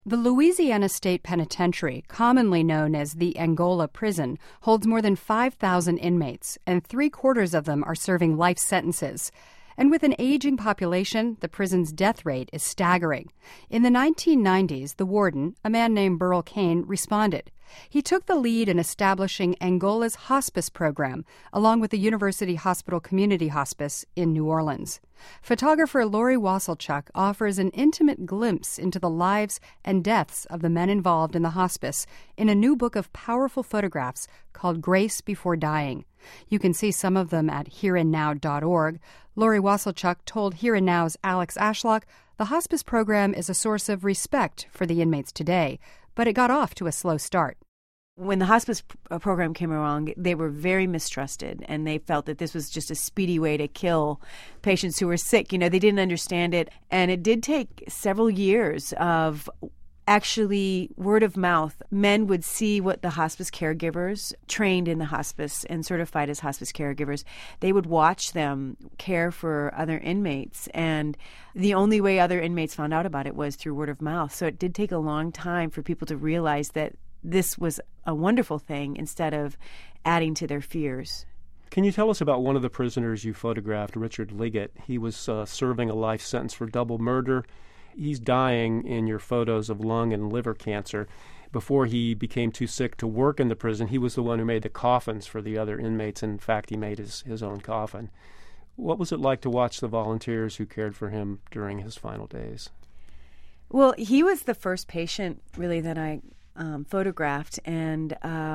The Louisiana State Penitentiary, commonly known as the Angola Prison, holds more than 5,000 inmates, and 3/4 of them are serving life sentences. And with an aging population, the prison's death rate is staggering. In the 1990s, the warden, a man named Burl Cain, responded. He took the lead in establishing Angola's hospice program, along with the University Hospital Community Hospice in New Orleans. Photographer Lori Wasilchuk offers an intimate glimpse into the lives and deaths of the men involved in the hospice in a new book of powerful photographs called Grace Before Dying. You can see some of them at hereandnow.org. Lori Wasilchuk told Here and Now's Alex Ashlock the hospice program is a source of respect for the inmates today, but it got off to a slow start. When the hospice program came along, they were very mistrusted, and they felt that this was just a speedy way to kill patients who were sick. You know, they didn't understand it, and it did take several years of actually word of mouth. Men would see what the hospice caregivers trained in the hospice and certified as hospice caregivers. They would watch them care for other inmates, and the only way other inmates found out about it was through word of mouth. So it did take a long time for people to realize that this was a wonderful thing instead of adding to their fears. Can you tell us about one of the prisoners you photographed, Richard Liggett? He was serving a life sentence for double murder. He's dying in your photos of lung and liver cancer. Before he became too sick to work in the prison, he was the one who made the coffins for the other inmates. In fact, he made his own coffin. What was it like to watch the volunteers who cared for him during his final days? Well, he was the first patient, really, that I photographed, and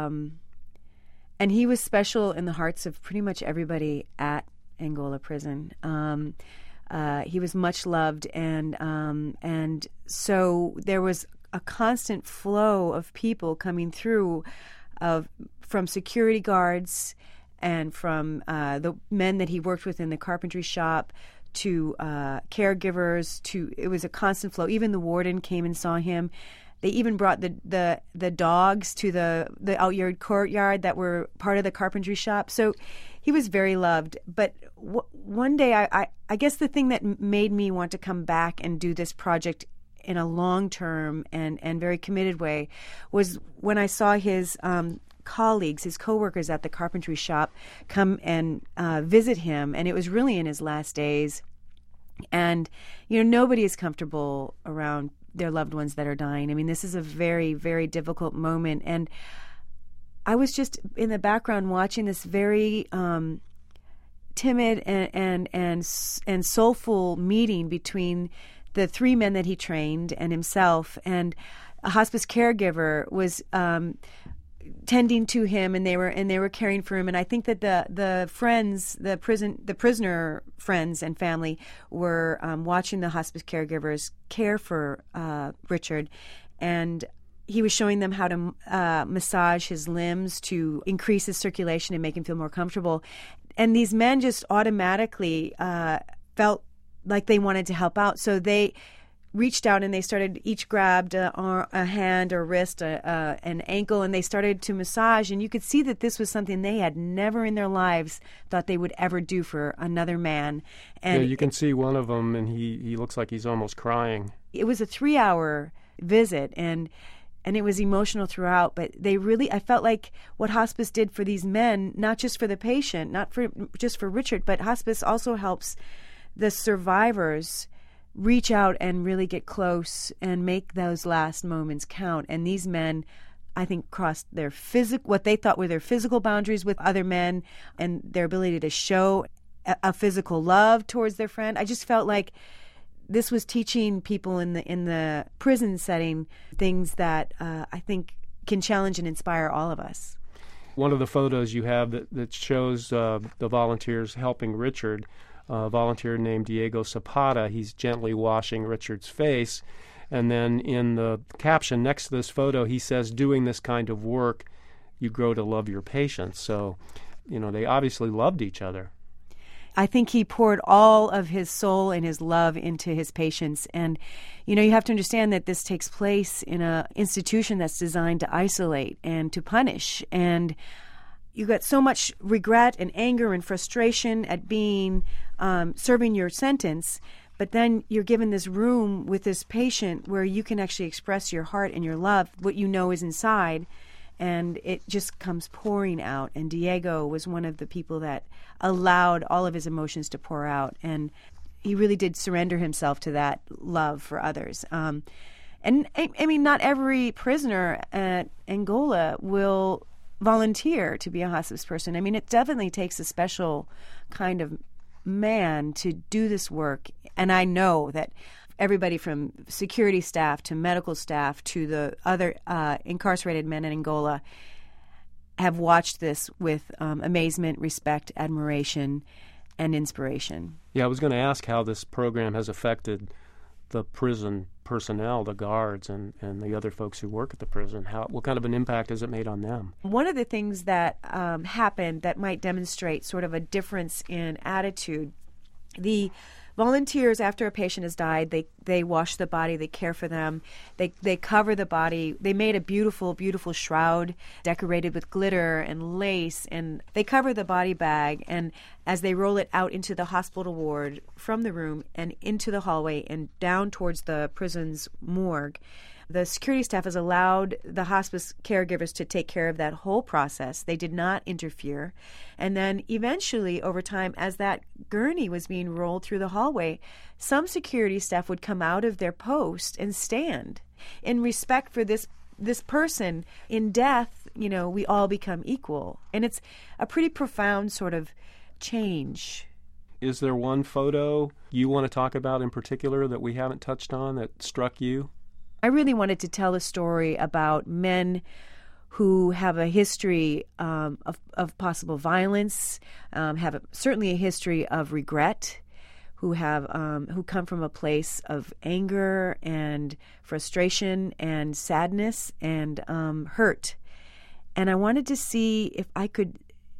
he was special in the hearts of pretty much everybody at Angola Prison. He was much loved, and so there was a constant flow of people coming through, from security guards and from the men that he worked with in the carpentry shop to caregivers. It was a constant flow. Even the warden came and saw him. They even brought the dogs to the out-yard courtyard that were part of the carpentry shop. So he was very loved. But one day, I guess the thing that made me want to come back and do this project in a long-term and very committed way was when I saw his colleagues, his coworkers at the carpentry shop come and visit him. And it was really in his last days. And, you know, nobody is comfortable around their loved ones that are dying. I mean, this is a very, very difficult moment. And I was just in the background watching this very timid and soulful meeting between the three men that he trained and himself. And a hospice caregiver was tending to him, and they were caring for him. And I think that the friends, the prisoner friends and family were watching the hospice caregivers care for Richard, and he was showing them how to massage his limbs to increase his circulation and make him feel more comfortable. And these men just automatically felt like they wanted to help out, so they reached out and they started, each grabbed a hand or wrist, an ankle, and they started to massage. And you could see that this was something they had never in their lives thought they would ever do for another man. And yeah, you can see one of them, and he looks like he's almost crying. It was a 3-hour visit, and it was emotional throughout. But they really, I felt like what hospice did for these men, not just for the patient, not just for Richard, but hospice also helps the survivors reach out and really get close and make those last moments count. And these men, I think, crossed their what they thought were their physical boundaries with other men, and their ability to show a physical love towards their friend. I just felt like this was teaching people in the prison setting things that I think can challenge and inspire all of us. One of the photos you have that shows the volunteers helping Richard, a volunteer named Diego Zapata, he's gently washing Richard's face. And then in the caption next to this photo, he says, doing this kind of work, you grow to love your patients. So, you know, they obviously loved each other. I think he poured all of his soul and his love into his patients. And, you know, you have to understand that this takes place in an institution that's designed to isolate and to punish. And you got so much regret and anger and frustration at being serving your sentence, But then you're given this room with this patient where you can actually express your heart and your love, what you know is inside, and it just comes pouring out. And Diego was one of the people that allowed all of his emotions to pour out, and he really did surrender himself to that love for others. And I mean, not every prisoner at Angola will volunteer to be a hospice person. I mean, it definitely takes a special kind of man to do this work. And I know that everybody from security staff to medical staff to the other incarcerated men in Angola have watched this with amazement, respect, admiration, and inspiration. Yeah, I was going to ask how this program has affected the prison personnel, the guards, and the other folks who work at the prison. What kind of an impact has it made on them? One of the things that happened that might demonstrate sort of a difference in attitude, the volunteers, after a patient has died, they wash the body, they care for them, they cover the body. They made a beautiful, beautiful shroud decorated with glitter and lace, and they cover the body bag, and as they roll it out into the hospital ward from the room and into the hallway and down towards the prison's morgue, the security staff has allowed the hospice caregivers to take care of that whole process. They did not interfere. And then eventually, over time, as that gurney was being rolled through the hallway, some security staff would come out of their post and stand in respect for this person. In death, you know, we all become equal. And it's a pretty profound sort of change. Is there one photo you want to talk about in particular that we haven't touched on that struck you? I really wanted to tell a story about men who have a history of possible violence, have certainly a history of regret, who come from a place of anger and frustration and sadness and hurt. And I wanted to see if I could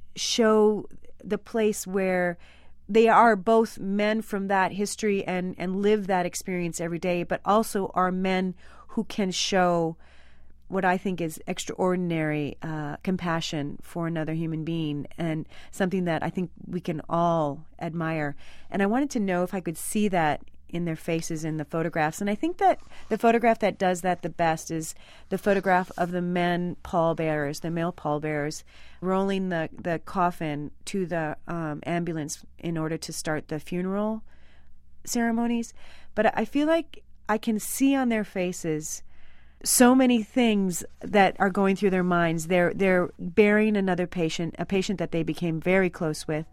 show the place where they are both men from that history and live that experience every day, but also are men who can show what I think is extraordinary compassion for another human being, and something that I think we can all admire. And I wanted to know if I could see that in their faces in the photographs. And I think that the photograph that does that the best is the photograph of the men pallbearers, the male pallbearers, rolling the coffin to the ambulance in order to start the funeral ceremonies. But I feel like I can see on their faces so many things that are going through their minds. They're burying another patient, a patient that they became very close with,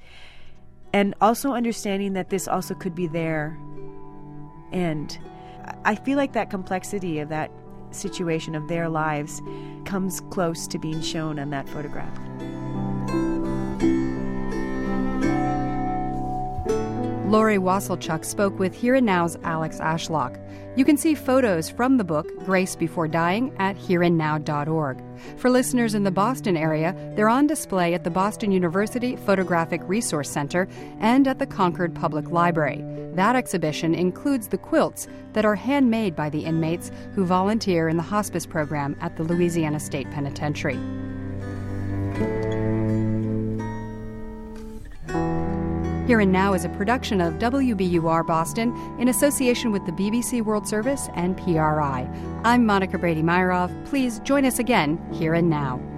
and also understanding that this also could be their end. I feel like that complexity of that situation of their lives comes close to being shown on that photograph. Lori Wasselchuk spoke with Here and Now's Alex Ashlock. You can see photos from the book Grace Before Dying at hereandnow.org. For listeners in the Boston area, they're on display at the Boston University Photographic Resource Center and at the Concord Public Library. That exhibition includes the quilts that are handmade by the inmates who volunteer in the hospice program at the Louisiana State Penitentiary. Here and Now is a production of WBUR Boston in association with the BBC World Service and PRI. I'm Monica Brady-Meyerov. Please join us again here and now.